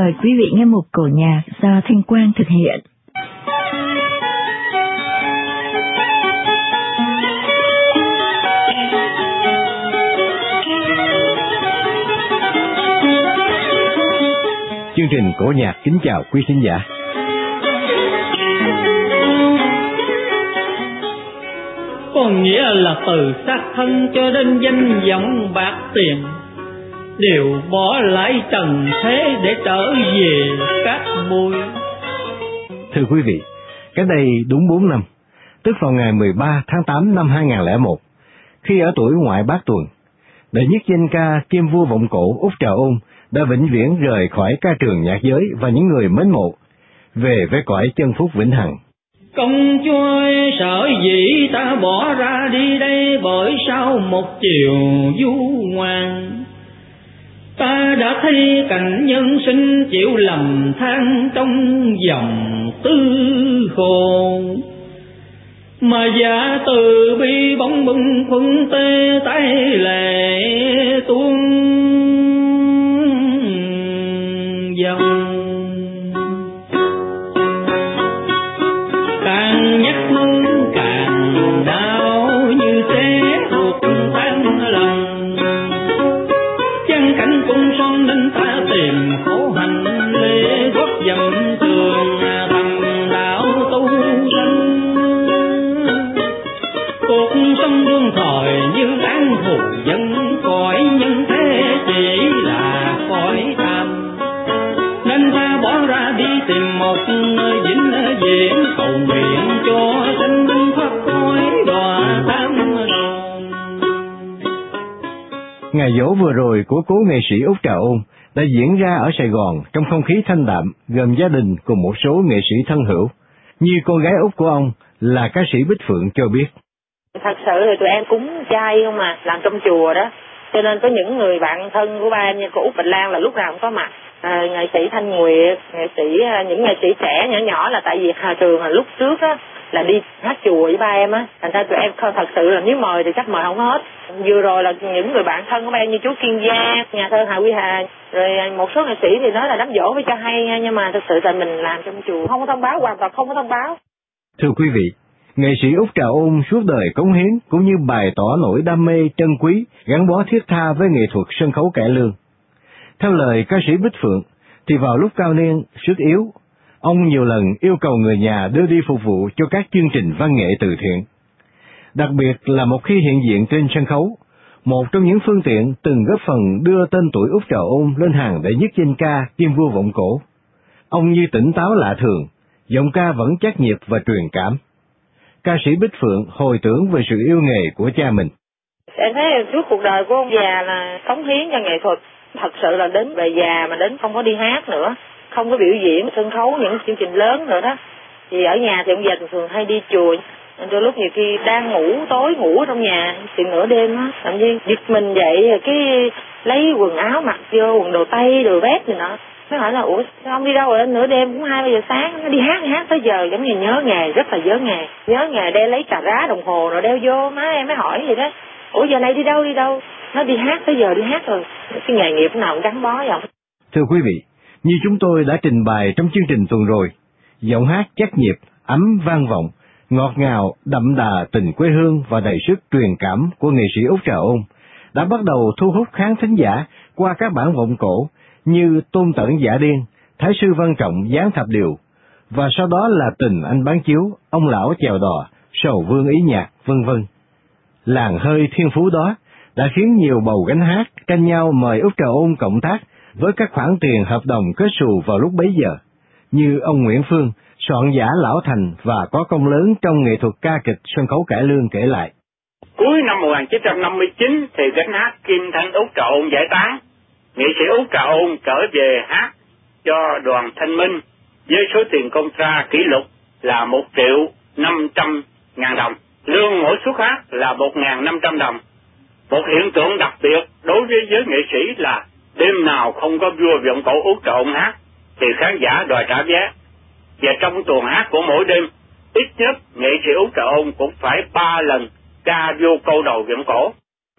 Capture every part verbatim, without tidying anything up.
mời quý vị nghe mục cổ nhạc do Thanh Quang thực hiện. Chương trình cổ nhạc kính chào quý khán giả. Có nghĩa là từ xác thân cho đến danh vọng bạc tiền đều bỏ lại trần thế để trở về các môi. Thưa quý vị, cách đây đúng bốn năm, tức vào ngày mười ba tháng tám năm hai nghìn không trăm lẻ một, khi ở tuổi ngoại bát tuần, đệ nhất danh ca kiêm vua vọng cổ Úc Trà Ôn đã vĩnh viễn rời khỏi ca trường nhạc giới và những người mến mộ, về với cõi chân phúc vĩnh hằng. Công chúa sở dĩ ta bỏ ra đi đây, bởi sau một chiều du ngoan ta đã thấy cảnh nhân sinh chịu lầm than trong dòng tư khổ, mà giả từ bi bóng bừng khuân tê tay lệ tuôn dòng. Càng nhắc mong càng đau như xé ruột tan lòng, chân cảnh cung son nên ta tìm khổ hạnh lễ gót dầm tường thầm đạo tu sanh. Cuộc sống đương thời như án thù dân, cõi nhân thế chỉ là cõi tham, nên ta bỏ ra đi tìm một nơi vĩnh viễn, cầu nguyện cho sinh linh thoát khỏi đọa tam đồn. Ngày dỗ vừa rồi của cố nghệ sĩ Úc Trà Ôn đã diễn ra ở Sài Gòn trong không khí thanh đạm, gồm gia đình cùng một số nghệ sĩ thân hữu. Như cô gái út của ông là ca sĩ Bích Phượng cho biết. Thật sự thì tụi em cúng chay không mà, làm trong chùa đó, cho nên có những người bạn thân của ba em như cô Út Bạch Lan là lúc nào cũng có mặt. À, nghệ sĩ Thanh Nguyệt, nghệ sĩ những nghệ sĩ trẻ nhỏ nhỏ là tại vì Hà Trường là lúc trước á là đi hát chùa với ba em á, thành ra tụi em không, thật sự là nếu mời thì chắc mời không hết. Vừa rồi là những người bạn thân của ba em như chú Kiên Gia, nhà thơ Hà Quy Hà, rồi một số nghệ sĩ thì nói là đám dỗ với cho hay nha, nhưng mà thực sự là mình làm trong chùa không có thông báo, hoàn toàn không có thông báo. Thưa quý vị, nghệ sĩ Úc Trà Ôn suốt đời cống hiến cũng như bày tỏ nỗi đam mê trân quý, gắn bó thiết tha với nghệ thuật sân khấu cải lương. Theo lời ca sĩ Bích Phượng, thì vào lúc cao niên, sức yếu, ông nhiều lần yêu cầu người nhà đưa đi phục vụ cho các chương trình văn nghệ từ thiện. Đặc biệt là một khi hiện diện trên sân khấu, một trong những phương tiện từng góp phần đưa tên tuổi Úc Trà Ôn lên hàng đệ nhất danh ca kiêm vua vọng cổ. Ông như tỉnh táo lạ thường, giọng ca vẫn trách nhiệt và truyền cảm. Ca sĩ Bích Phượng hồi tưởng về sự yêu nghề của cha mình. Em thấy suốt cuộc đời của ông già là cống hiến cho nghệ thuật. Thật sự là đến về già mà đến không có đi hát nữa, không có biểu diễn sân khấu những chương trình lớn nữa đó. Thì ở nhà thì ông già thường hay đi chùa. Đôi lúc nhiều khi đang ngủ, tối ngủ ở trong nhà, thì nửa đêm á, thậm chí giật mình dậy cái lấy quần áo mặc vô, quần đồ tây, đồ vest gì nọ. Mới hỏi là, ủa sao ông đi đâu rồi, nửa đêm cũng hai giờ sáng, nó đi hát, hát tới giờ, giống như nhớ nghề, rất là nhớ nghề. Nhớ nghề đeo lấy cà rá đồng hồ rồi đeo vô, má em mới hỏi gì đó. Ủa giờ này đi đâu, đi đâu? Nó đi hát tới giờ đi hát rồi, cái nghề nghiệp nào cũng gắn bó vậy. Thưa quý vị, như chúng tôi đã trình bày trong chương trình tuần rồi, giọng hát chắc nhịp, ấm vang vọng, ngọt ngào, đậm đà tình quê hương và đầy sức truyền cảm của nghệ sĩ Úc Trà Ôn đã bắt đầu thu hút khán thính giả qua các bản vọng cổ như Tôn Tẩn Giả Điên, Thái sư Văn Trọng Giáng Thập Điều, và sau đó là Tình Anh Bán Chiếu, Ông Lão Chèo Đò, Sầu Vương Ý Nhạc, vân vân. Làng hơi thiên phú đó đã khiến nhiều bầu gánh hát tranh nhau mời Úc Trà Ôn cộng tác với các khoản tiền hợp đồng kết xù vào lúc bấy giờ, như ông Nguyễn Phương, soạn giả lão thành và có công lớn trong nghệ thuật ca kịch sân khấu cải lương kể lại. Cuối năm một nghìn chín trăm năm mươi chín thì gánh hát Kim Thanh Úc Trà Ôn giải tán. Nghệ sĩ Úc Trà Ôn trở về hát cho đoàn Thanh Minh với số tiền contra kỷ lục là một triệu năm trăm ngàn đồng. Lương mỗi suất hát là một nghìn năm trăm đồng. Một hiện tượng đặc biệt đối với giới nghệ sĩ là đêm nào không có vua vọng cổ Úc Trà Ôn hát thì khán giả đòi trả vé. Và trong tuần hát của mỗi đêm, ít nhất nghệ sĩ Úc Trà Ôn cũng phải ba lần ca vô câu đầu vọng cổ.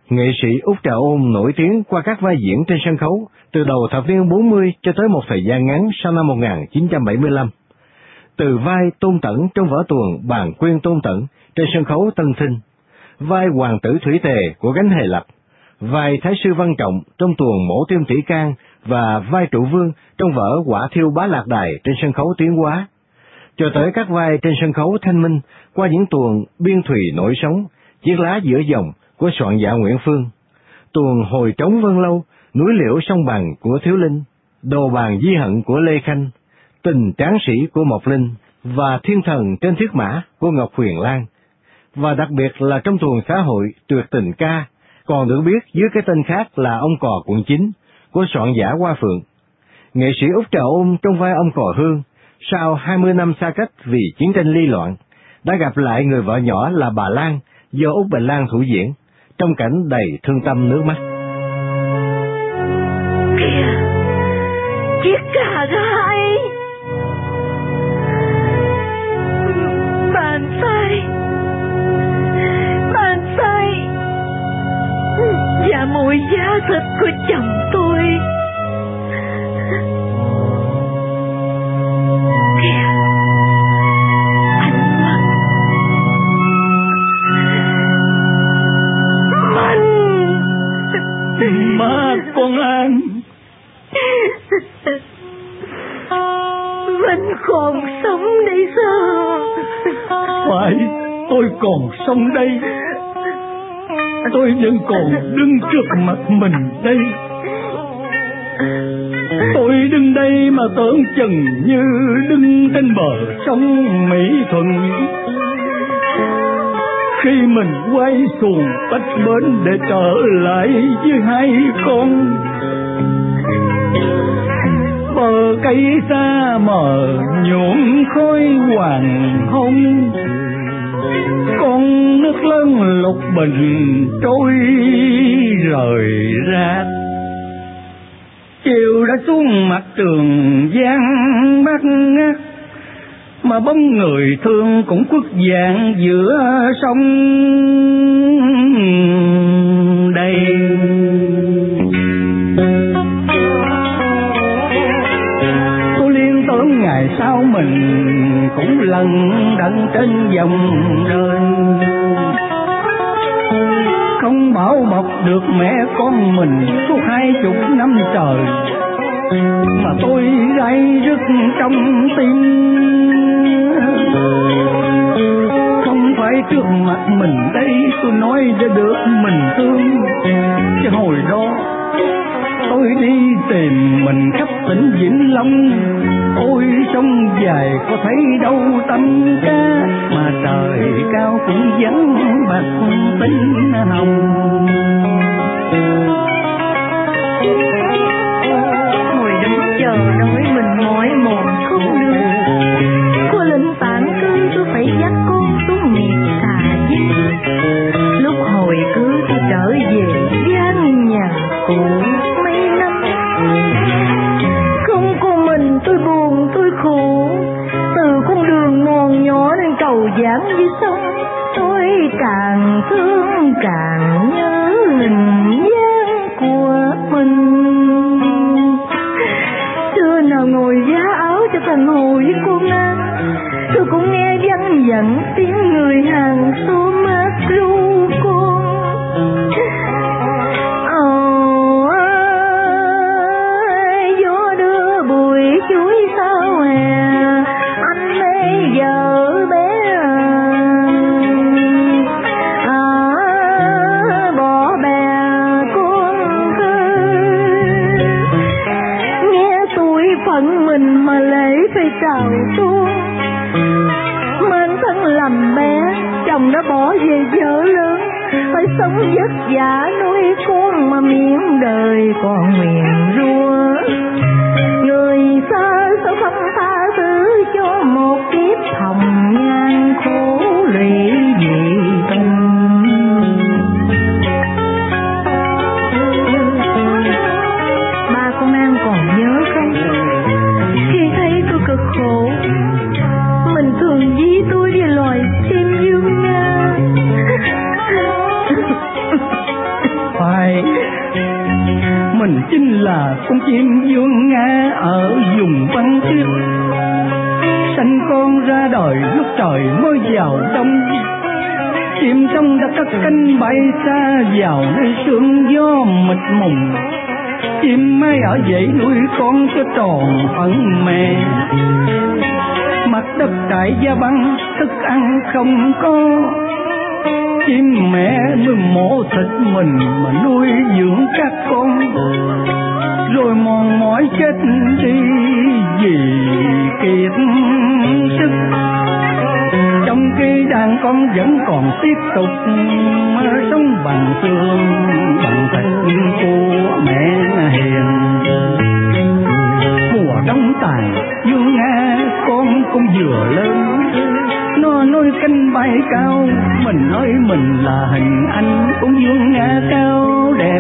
Nghệ sĩ Út Trà Ôn nổi tiếng qua các vai diễn trên sân khấu từ đầu thập niên bốn mươi cho tới một thời gian ngắn sau năm một nghìn chín trăm bảy mươi lăm. Từ vai Tôn Tẩn trong vở tuồng Bàn Quyên Tôn Tẩn trên sân khấu Tân Thinh, vai Hoàng tử Thủy Tề của Gánh Hề Lập, vai Thái sư Văn Trọng trong tuồng Mổ Tiêm Tỷ Can và vai Trụ Vương trong vở Quả Thiêu Bá Lạc Đài trên sân khấu Tiến Hóa, cho tới các vai trên sân khấu Thanh Minh qua những tuồng Biên Thùy Nổi Sống, Chiếc Lá Giữa Dòng của soạn giả Nguyễn Phương, tuồng Hồi Trống Vân Lâu, Núi Liễu Sông Bằng của Thiếu Linh, Đồ Bàn Di Hận của Lê Khanh, Tình Tráng Sĩ của Mộc Linh và Thiên Thần Trên Thiết Mã của Ngọc Huyền Lan, và đặc biệt là trong tuồng xã hội Tuyệt Tình Ca, còn được biết dưới cái tên khác là Ông Cò Quận chín của soạn giả Hoa Phượng. Nghệ sĩ Út Trà Ôn trong vai ông Cò Hương, sau hai mươi năm xa cách vì chiến tranh ly loạn, đã gặp lại người vợ nhỏ là bà Lan do Út Bạch Lan thủ diễn, trong cảnh đầy thương tâm nước mắt. Kìa, chiếc cà gai, bàn tay, bàn tay và mùi da thịt của chồng tôi. Kìa, anh mất. Anh má con An, Mình còn sống đây sao? phải, tôi còn sống đây. Tôi vẫn còn đứng trước mặt mình đây. Tôi đứng đây mà tưởng chừng như đứng trên bờ sông Mỹ Thuận, khi mình quay xuồng bách bến để trở lại với hai con. Bờ cây xa mờ nhuộm khói hoàng hôn, con nước lớn lục bình trôi rời rạc. Chiều đã xuống mặt Trường Giang bát ngát, mà bóng người thương cũng khuất dạng giữa sông đây. Tôi liên tưởng ngày sau mình cũng lần đận trên dòng đời, không bảo bọc được mẹ con mình suốt hai chục năm trời, mà tôi gay rứt trong tim. Không phải trước mặt mình đây tôi nói để được mình thương, chứ hồi đó tôi đi tìm mình khắp tỉnh Vĩnh Long. Ôi sông dài có thấy đâu tâm ca, mà trời cao cũng vắng bạc tinh hồng. Hồi đứng chờ nói mình mỏi mòn không được, cô lệnh tản cư tôi phải dắt con xuống miệt xà dinh. Lúc hồi cứ tôi trở về gian nhà cũ mấy năm, không có mình tôi buồn tôi khổ. Từ con đường mòn nhỏ lên cầu Giảng với sông, tôi càng thương càng nhớ hình dáng của mình. Xưa nào ngồi giá áo cho thành hồ với cô Nga, tôi cũng nghe văng vẳng tiếng người hàng xóm hát ru con. Ồ ơi, gió đưa bụi chuối sao hè, anh lấy vợ bé à, bỏ bè con thơ. Nghe tuổi phận mình mà lễ phải chào tuôn, mang thân làm bé, chồng đã bỏ về vợ lớn, phải sống vất vả nuôi con mà miệng đời còn nguyền rủa. Người xa sao không tha thứ cho một kiếp hồng nhan khổ lụy dị tình. Ba con An còn nhớ không? Khi thấy tôi cực khổ, mình thường ví tôi với loài chim dương Nga. con chim dương nga ở vùng văn tiết, sanh con ra đời lúc trời mới vào đông. Chim trong đã cất cánh bay xa vào nơi sương gió mịt mùng. Chim mai ở dãy nuôi con cho tròn phận mẹ. Mặt đất trải da băng, thức ăn không có. Chim mẹ mới mổ thịt mình mà nuôi dưỡng các con, rồi mòn mỏi chết đi vì kiệt sức. Trong khi đàn con vẫn còn tiếp tục sống bằng xương bằng thịt của mẹ hiền. Mùa đông tàn dương nga con cũng vừa lớn, nó nói cánh bay cao, mình nói mình là hình anh cũng dương nga cao đẹp.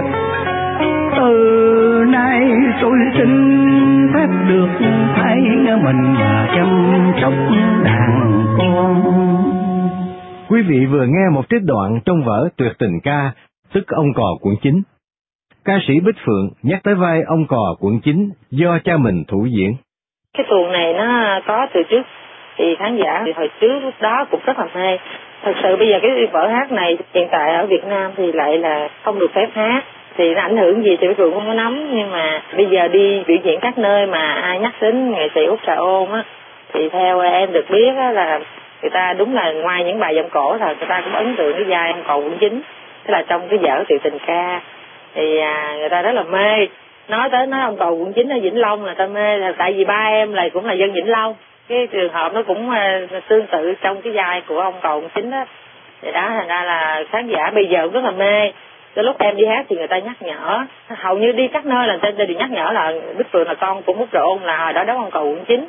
Từ nay tôi xin phép được thấy mình mà chăm sóc đàn con. Quý vị vừa nghe một trích đoạn trong vở Tuyệt Tình Ca, tức Ông Cò Quận Chín. Ca sĩ Bích Phượng nhắc tới vai ông cò quận chín do cha mình thủ diễn. Cái tuồng này nó có từ trước, thì khán giả thì hồi trước lúc đó cũng rất là mê. Thật sự bây giờ cái vở hát này hiện tại ở Việt Nam thì lại là không được phép hát, thì nó ảnh hưởng gì thì Bích Phượng không có nắm. Nhưng mà bây giờ đi biểu diễn các nơi mà ai nhắc đến nghệ sĩ Út Trà Ôn á, thì theo em được biết á là người ta đúng là ngoài những bài giọng cổ rồi, người ta cũng ấn tượng cái vai ông cò quận chín. Tức là trong cái vở Tuyệt Tình Ca thì à, người ta rất là mê. Nói tới nói ông cò quận chín ở Vĩnh Long là ta mê, là tại vì ba em lại cũng là dân Vĩnh Long. Cái trường hợp nó cũng uh, tương tự trong cái vai của ông cò quận chín đó. Thì đó thành ra là khán giả bây giờ cũng rất là mê. Tới lúc em đi hát thì người ta nhắc nhở, hầu như đi các nơi là người ta đều nhắc nhở là Bích Phượng là con của Út Trà Ôn, là hồi đó đó ông cò quận chín.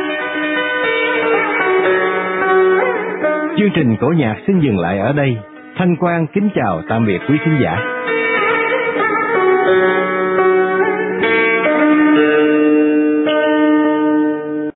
Chương trình cổ nhạc xin dừng lại ở đây. Thanh Quang kính chào tạm biệt quý khán giả.